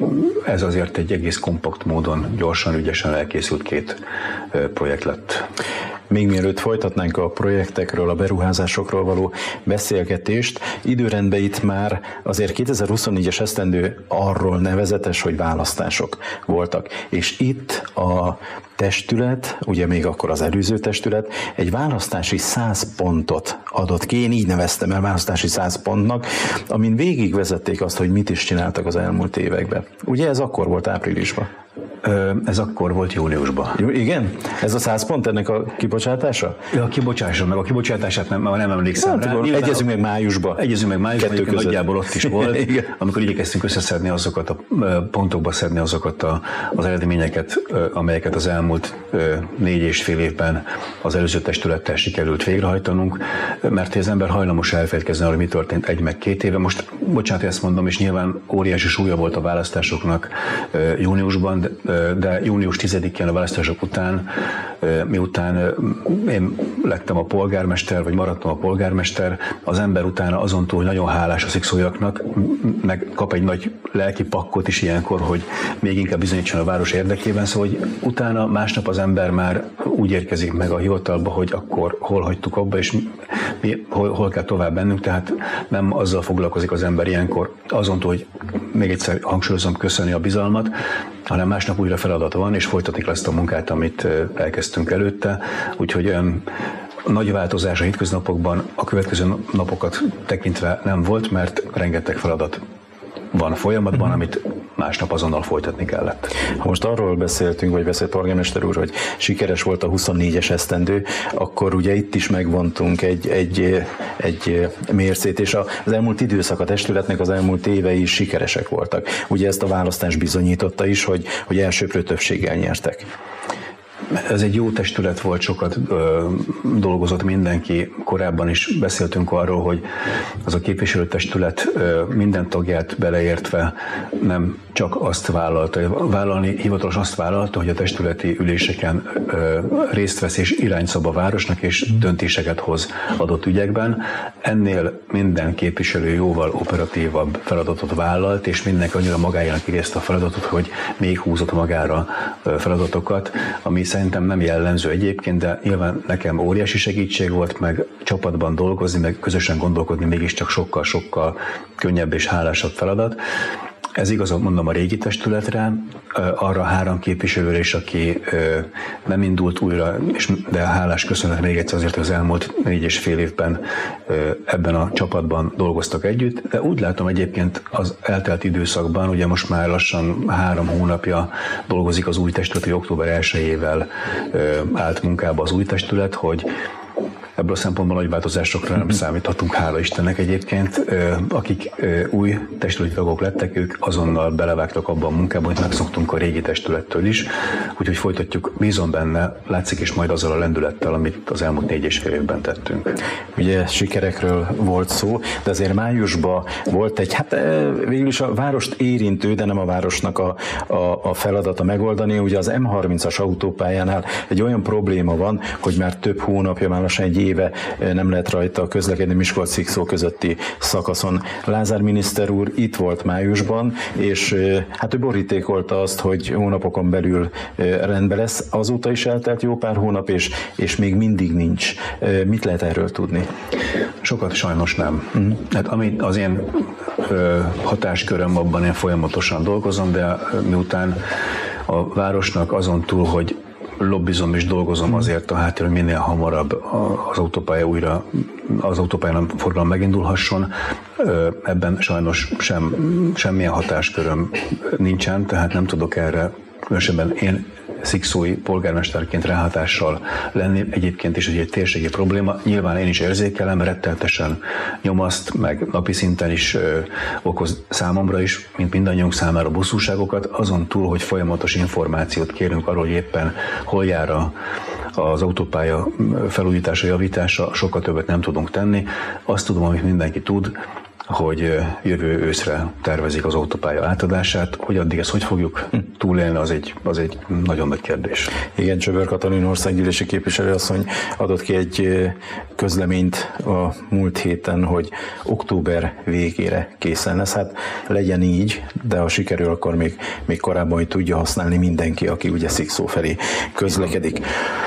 ez azért egy egész kompakt módon, gyorsan, ügyesen elkészült két projekt lett. Még mielőtt folytatnánk a projektekről, a beruházásokról való beszélgetést, időrendben itt már azért kétezer-huszonnégyes esztendő arról nevezetes, hogy választások voltak. És itt a testület, ugye még akkor az előző testület, egy választási száz pontot adott ki, én így neveztem el választási száz pontnak, amin végigvezették azt, hogy mit is csináltak az elmúlt években. Ugye ez akkor volt áprilisban? Ez akkor volt júniusban. Jó, igen? Ez a száz pont ennek a kibocsátása? Ja, a kibocsátása, meg a kibocsátását nem, nem emlékszem rá. Egyezünk meg májusba. Egyezünk meg májusban, nagyjából ott is volt, amikor igyekeztünk összeszedni azokat a pontokba szedni azokat a, az eredményeket, amelyeket az elmúlt négy és fél évben az előző testülettel sikerült végrehajtanunk, mert az ember hajlamos elfelejtkezni arra, mi történt egy meg két éve. Most, bocsánat, ezt mondom, és nyilván óriási súlya volt a választásoknak júniusban, de, de június tizedikén a választások után, miután én lettem a polgármester, vagy maradtam a polgármester, az ember utána azon túl, hogy nagyon hálás a szikszóiaknak, meg kap egy nagy lelki pakkot is ilyenkor, hogy még inkább bizonyítson a város érdekében, szóval hogy utána másnap az ember már úgy érkezik meg a hivatalba, hogy akkor hol hagytuk abba, és mi, hol, hol kell tovább bennünk, tehát nem azzal foglalkozik az ember ilyenkor, azon túl, hogy még egyszer hangsúlyozom, köszöni a bizalmat, hanem másnap újra feladata van, és folytatni kell ezt a munkát, amit elkezdtünk előtte. Úgyhogy olyan nagy változás a hétköznapokban a következő napokat tekintve nem volt, mert rengeteg feladat van folyamatban, amit másnap azonnal folytatni kellett. Ha most arról beszéltünk, vagy beszélt polgármester úr, hogy sikeres volt a huszonnégyes esztendő, akkor ugye itt is megvontunk egy, egy, egy mércét, és az elmúlt időszak, a testületnek az elmúlt évei is sikeresek voltak. Ugye ezt a választás bizonyította is, hogy, hogy elsőprő többséggel nyertek. Ez egy jó testület volt, sokat ö, dolgozott mindenki. Korábban is beszéltünk arról, hogy az a képviselőtestület ö, minden tagját beleértve nem csak azt vállalta, vállalni, hivatalos azt vállalta, hogy a testületi üléseken ö, részt vesz és irányszab a városnak, és döntéseket hoz adott ügyekben. Ennél minden képviselő jóval operatívabb feladatot vállalt, és mindenki annyira magájának érezte a feladatot, hogy még húzott magára feladatokat, ami szerintem nem jellemző egyébként, de nyilván nekem óriási segítség volt, meg csapatban dolgozni, meg közösen gondolkodni mégiscsak sokkal-sokkal könnyebb és hálásabb feladat. Ez igaz, mondom, a régi testületre, arra három képviselőre is, aki nem indult újra, de hálás köszönet még egyszer azért, hogy az elmúlt négy és fél évben ebben a csapatban dolgoztak együtt, de úgy látom egyébként az eltelt időszakban, ugye most már lassan három hónapja dolgozik az új testület, hogy október elsejével állt munkába az új testület, hogy ebből a szempontból nagy változásokra nem számíthatunk, hála Istennek egyébként. Akik új testületi tagok lettek, ők azonnal belevágtak abban a munkában, hogy megszoktunk a régi testülettől is, úgyhogy folytatjuk, bízom benne, látszik is majd azzal a lendülettel, amit az elmúlt négy és fél évben tettünk. Ugye sikerekről volt szó, de azért májusban volt egy, hát végül is a várost érintő, de nem a városnak a, a, a feladata megoldani. Ugye az M harmincas autópályánál egy olyan probléma van, hogy már több hónapja, már lassan egy éve nem lehet rajta közlekedni Miskolc-Zikszó közötti szakaszon. Lázár miniszter úr itt volt májusban, és hát ő borítékolta azt, hogy hónapokon belül rendben lesz. Azóta is eltelt jó pár hónap, és, és még mindig nincs. Mit lehet erről tudni? Sokat sajnos nem. Mm. Hát ami az én ö, hatásköröm, abban én folyamatosan dolgozom, de miután a városnak azon túl, hogy lobbizom és dolgozom azért a háttér, hogy minél hamarabb az autópálya újra, az autópályán forgalom megindulhasson. Ebben sajnos sem, semmilyen hatásköröm nincsen, tehát nem tudok erre különösebben én szikszói polgármesterként ráhatással lenni. Egyébként is egy térségi probléma. Nyilván én is érzékelem, retteltesen nyomaszt, meg napi szinten is ö, okoz számomra is, mint mindannyiunk számára bosszúságokat, azon túl, hogy folyamatos információt kérünk arról, hogy éppen hol jár a, az autópálya felújítása, javítása, sokkal többet nem tudunk tenni. Azt tudom, amit mindenki tud, hogy jövő őszre tervezik az autópálya átadását, hogy addig ezt hogy fogjuk túlélni, az egy, az egy nagyon nagy kérdés. Igen, Csöbör Katalin országgyűlési képviselőasszony adott ki egy közleményt a múlt héten, hogy október végére készen lesz. Hát legyen így, de ha sikerül, akkor még, még korábban, hogy tudja használni mindenki, aki ugye Szikszó felé közlekedik.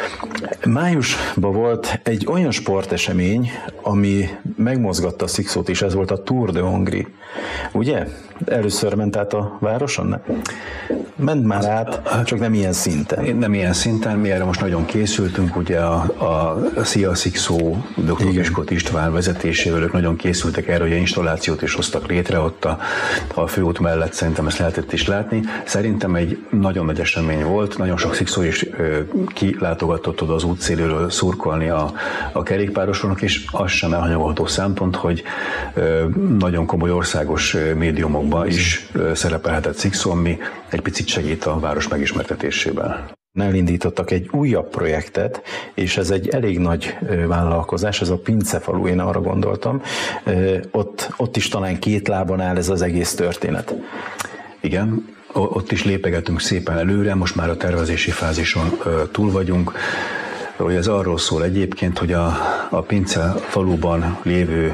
Májusban volt egy olyan sportesemény, ami megmozgatta Szikszót is, ez volt a Tour de Hongrie. Ugye? Először ment át a városon? Nem? Ment már át, csak nem ilyen szinten. Nem ilyen szinten, mi erre most nagyon készültünk, ugye a, a Szia Szikszó doktor Keskot István vezetésével, ők nagyon készültek erre, hogy installációt is hoztak létre ott a, a főút mellett, szerintem ezt lehetett is látni. Szerintem egy nagyon nagy esemény volt, nagyon sok szikszó is ö, kilátogatott oda az útszéléről szurkolni a, a kerékpárosoknak, és az sem elhanyagolható szempont, hogy ö, nagyon komoly országos médiumokban is ö, szerepelhetett Szikszó, ami egy picit segít a város megismertetésében. Elindítottak egy újabb projektet, és ez egy elég nagy vállalkozás, ez a Pincefalu, én arra gondoltam. Ott, ott is talán két lábon áll ez az egész történet. Igen, ott is lépegetünk szépen előre, most már a tervezési fázison túl vagyunk. Hogy ez arról szól egyébként, hogy a, a Pincefaluban lévő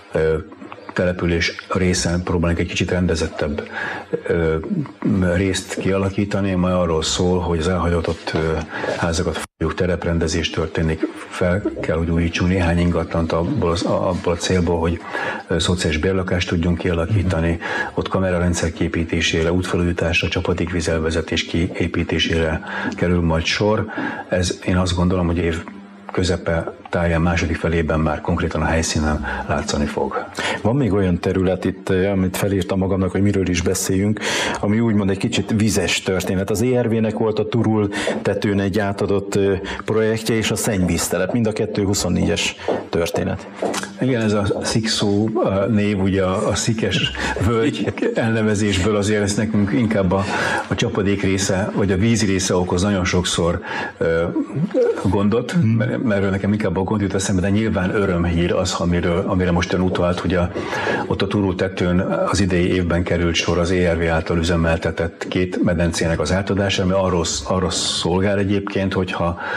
település részen próbálunk egy kicsit rendezettebb ö, részt kialakítani, majd arról szól, hogy az elhagyatott ö, házakat fogjuk, tereprendezés történik, fel kell, hogy újítsunk néhány ingatlant abból, az, abból a célból, hogy ö, szociális bérlakást tudjunk kialakítani, ott kamerarendszer kiépítésére, útfelújításra, csapadékvízelvezetés kiépítésére kerül majd sor. Ez én azt gondolom, hogy év közepe táján második felében már konkrétan a helyszínen látszani fog. Van még olyan terület itt, amit felírtam magamnak, hogy miről is beszéljünk, ami úgymond egy kicsit vizes történet. Az é er vé-nek volt a Turul tetőn egy átadott projektje, és a szennyvíztelep, mind a kettő huszonnégyes történet. Igen, ez a Szikszó név, ugye a, a szikes völgy elnevezésből azért ez nekünk inkább a, a csapadék része, vagy a vízi része okoz nagyon sokszor ö, gondot, mm. mert, mert nekem inkább a gond jut eszembe, de nyilván örömhír az, amiről, amire most ön utalt, hogy a, ott a Turul tetőn az idei évben került sor az é er vé által üzemeltetett két medencének az átadása, ami arról, arról szolgál egyébként, hogyha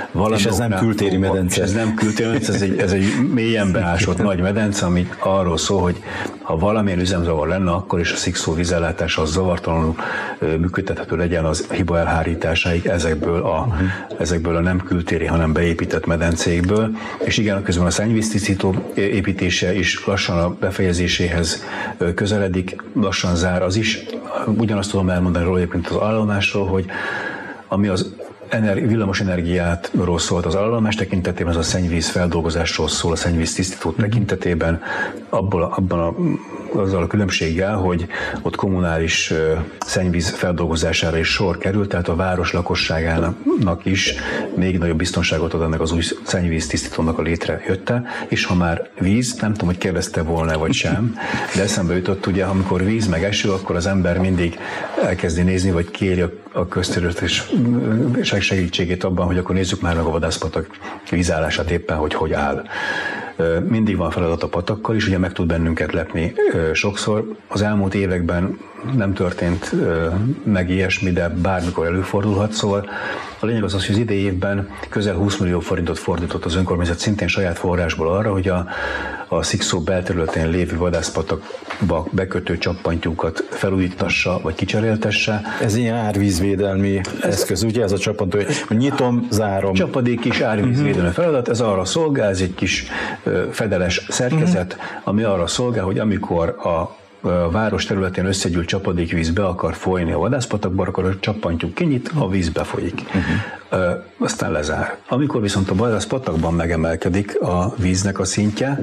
És ez nem kültéri medence. Ez nem kültéri medence, ez egy, ez egy mélyen beásott nagy medence, ami arról szól, hogy ha valamilyen üzemzavar lenne, akkor is a Szikszó vízellátása az zavartalanul működtethető legyen az hiba elhárításáig ezekből a, uh-huh. ezekből a nem kültéri, hanem beépített medencékből. És igen, közben a szennyvíztisztító építése is lassan a befejezéséhez közeledik, lassan zár az is. Ugyanazt tudom elmondani róla egyébként az állomásról, hogy ami az Ener- villamos energiátról szólt az állomás tekintetében, az a szennyvíz feldolgozásról szól, a szennyvíz tisztító tekintetében, abból, abban a, azzal a különbséggel, hogy ott kommunális szennyvíz feldolgozására is sor került, tehát a város lakosságának is még nagyobb biztonságot ad ennek az új szennyvíz tisztítónak a létrejötte, és ha már víz, nem tudom, hogy kérdezte volna vagy sem, de eszembe jutott, ugye, amikor víz meg eső, akkor az ember mindig elkezdi nézni, vagy kéri a közterületes segítségét abban, hogy akkor nézzük már meg a vadászpatak vízállását éppen, hogy hogy áll. Mindig van feladat a patakkal is, ugye meg tud bennünket lepni sokszor. Az elmúlt években nem történt meg ilyesmi, de bármikor előfordulhat, szóval a lényeg az az, hogy az idei évben közel húsz millió forintot fordított az önkormányzat szintén saját forrásból arra, hogy a, a Szikszó belterületén lévő vadászpatakba bekötő csappantyúkat felújítassa, vagy kicseréltesse. Ez ilyen árvízvédelmi ez eszköz, ugye ez a csappantó, hogy nyitom, zárom. Csapadék kis árvízvédelmi feladat, ez arra szolgál, ez egy kis fedeles szerkezet, ami arra szolgál, hogy amikor a a város területén összegyűlt csapadékvíz be akar folyni a vadászpatakba, akkor a csappantyúk kinyit, a víz befolyik. Uh-huh. Ö, aztán lezár. Amikor viszont a vadászpatakban megemelkedik a víznek a szintje,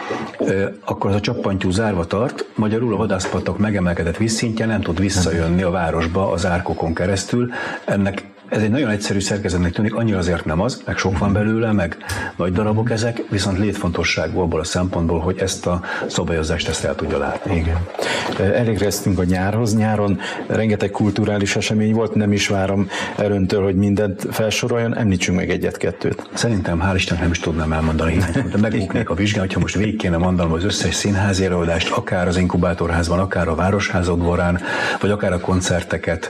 ö, akkor az a csappantyú zárva tart, magyarul a vadászpatak megemelkedett vízszintje nem tud visszajönni a városba az árkokon keresztül. Ennek ez egy nagyon egyszerű szerkezetnek tűnik, annyira azért nem az, meg sok van belőle, meg nagy darabok ezek, viszont létfontosságú abból a szempontból, hogy ezt a szabályozást ezt el tudja látni. Igen. Elég resztünk a nyárhoz. Nyáron rengeteg kulturális esemény volt, nem is várom el öntől, hogy mindent felsoroljon, említsünk meg egyet-kettőt. Szerintem, hál' Istennek nem is tudnám elmondani, de megbuknék a vizsgán, hogyha most végig kéne mondanom az összes színházi előadást, akár az inkubátorházban, akár a Városháza udvarán, vagy akár a koncerteket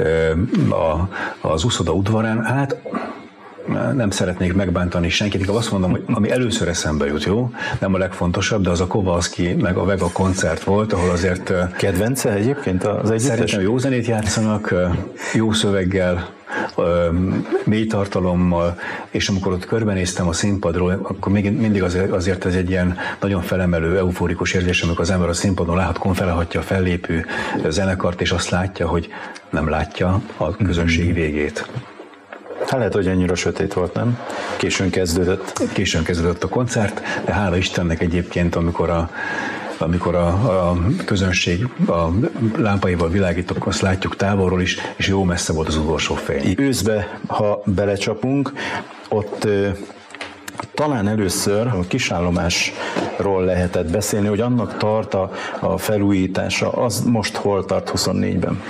a, az úszoda udvarán, hát nem szeretnék megbántani senkit, inkább azt mondom, hogy ami először eszembe jut, jó? Nem a legfontosabb, de az a Kowalski meg a Vega koncert volt, ahol azért... Kedvence egyébként az együttes? Szerintem jó zenét játszanak, jó szöveggel, mély tartalommal, és amikor ott körbenéztem a színpadról, akkor még mindig azért ez egy ilyen nagyon felemelő, euforikus érzés, amikor az ember a színpadon láthat, konferálhatja a fellépő zenekart, és azt látja, hogy nem látja a közönség végét. Hát lehet, hogy annyira sötét volt, nem? Későn kezdődött. Későn kezdődött a koncert, de hála Istennek egyébként, amikor a amikor a, a közönség a lámpaival világítok, azt látjuk távolról is, és jó messze volt az utolsó fény. Őszbe, ha belecsapunk, ott ö, talán először a kisállomásról lehetett beszélni, hogy annak tart a, a felújítása, az most hol tart huszonnégyben?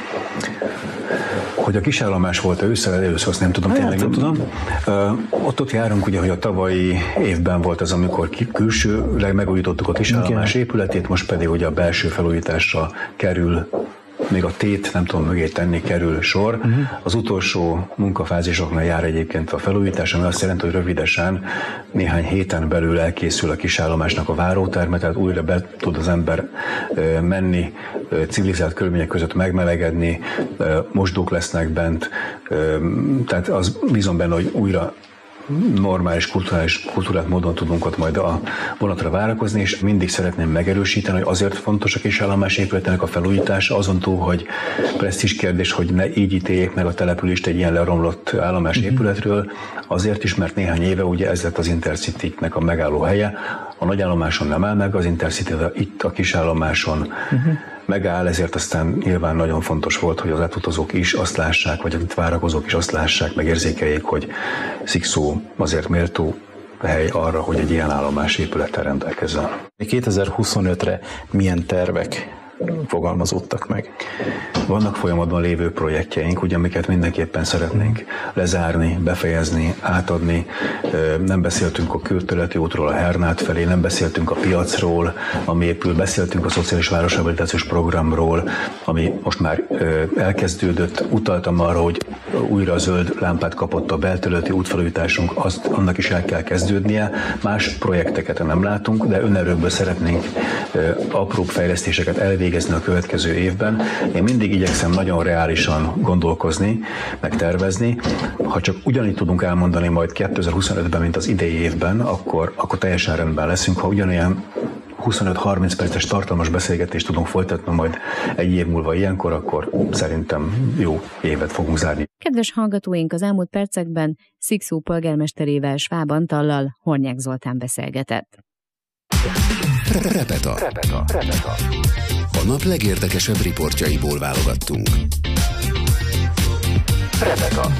Hogy a kisállomás volt ősszel, először azt nem tudom, hát, tényleg nem tudom. Uh, ott ott járunk, ugye, hogy a tavalyi évben volt az, amikor külsőleg megújítottuk a kisállomás épületét, most pedig ugye a belső felújításra kerül, még a tét, nem tudom mögé tenni, kerül sor. Uh-huh. Az utolsó munkafázisoknál jár egyébként a felújítás, ami azt jelenti, hogy rövidesen, néhány héten belül elkészül a kisállomásnak a váróterme, tehát újra be tud az ember menni, civilizált körülmények között megmelegedni, mosdók lesznek bent, tehát az bízom benne, hogy újra normális, kulturális, kultúrát módon tudunk ott majd a vonatra várakozni, és mindig szeretném megerősíteni, hogy azért fontos a kisállomás épületének a felújítása, azon túl, hogy presztízs kérdés, hogy ne így ítéljék meg a települést egy ilyen leromlott állomás épületről, azért is, mert néhány éve ugye ez lett az Intercity-nek a megálló helye, a nagyállomáson nem áll meg, az Intercity itt a kisállomáson uh-huh. megáll, ezért aztán nyilván nagyon fontos volt, hogy az átutazók is azt lássák, vagy a várakozók is azt lássák, megérzékeljék, hogy Szikszó azért méltó hely arra, hogy egy ilyen állomás épülettel rendelkezzen. kétezer-huszonötre milyen tervek fogalmazódtak meg. Vannak folyamatban lévő projektjeink, ugye, amiket mindenképpen szeretnénk lezárni, befejezni, átadni. Nem beszéltünk a külterületi útról a Hernát felé, nem beszéltünk a piacról, ami épül, beszéltünk a szociális városrehabilitációs programról, ami most már elkezdődött. Utaltam arra, hogy újra a zöld lámpát kapott a belterületi útfelújításunk, azt, annak is el kell kezdődnie. Más projekteket nem látunk, de önerőből szeretnénk apróbb fejlesztéseket elvégezni a következő évben. Én mindig igyekszem nagyon reálisan gondolkozni, meg tervezni. Ha csak ugyanígy tudunk elmondani majd kétezer-huszonötben, mint az idei évben, akkor, akkor teljesen rendben leszünk. Ha ugyanilyen huszonöt-harminc perces tartalmas beszélgetést tudunk folytatni majd egy év múlva ilyenkor, akkor szerintem jó évet fogunk zárni. Kedves hallgatóink, az elmúlt percekben Szikszó polgármesterével, Schwab Antallal Hornyák Zoltán beszélgetett. Repeta. Repeta. Repeta. A nap legérdekesebb riportjaiból válogattunk. Repeta.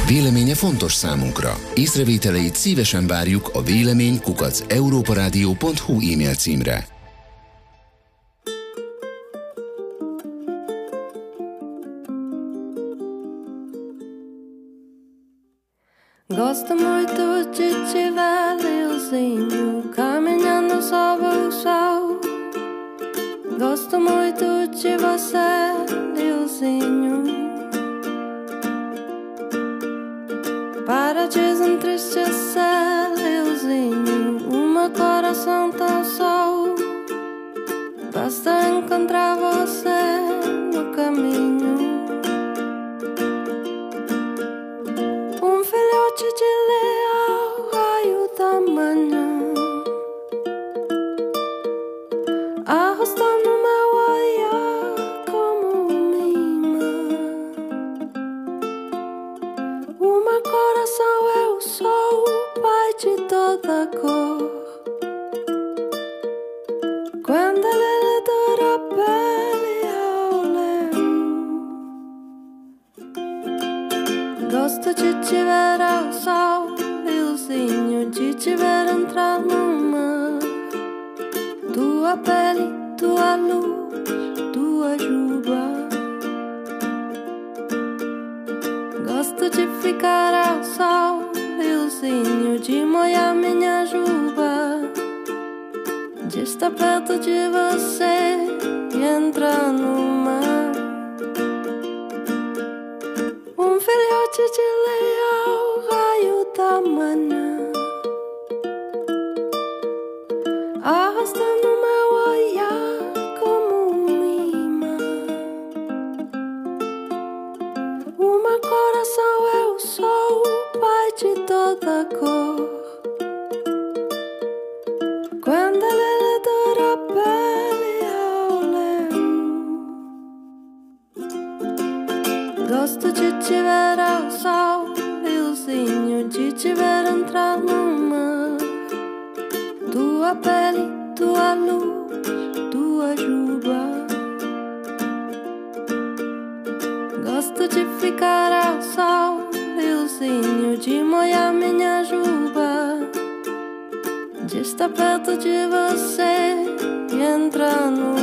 Véleménye fontos számunkra. Észrevételeit szívesen várjuk a vélemény kukac európaradio pont hu e-mail címre. Gosto muito de te ver, Leozinho, caminhando sob o sol. Gosto muito de você, Leozinho, para desentristecer, Leozinho, o meu coração tão só. Basta encontrar você no caminho. Um filhote de leão, raio da manhã, arrastando meu olhar como um imã. O meu coração é o sol, pai de toda cor. Quando ele dura a pele ao leão. Gosto de te ver ao sol, Leozinho, de te ver entrar no mar. Tua pele, tua luz, tua juba. Gosto de ficar ao sol, Leozinho, de molhar minha juba, de estar perto de você e entrar no mar. Um filhote de leão, raio da manhã, arrastando meu olhar como um imã. O meu coração é o sol, pai de toda cor. Quando ele dura a pele ao leão. Gosto de te ver ao sol, Leozinho, de te ver entrar no mar. Tua pele, tua luz, tua juba. Gosto de ficar ao sol, Leozinho, de molhar minha juba, de estar perto de você e entrar no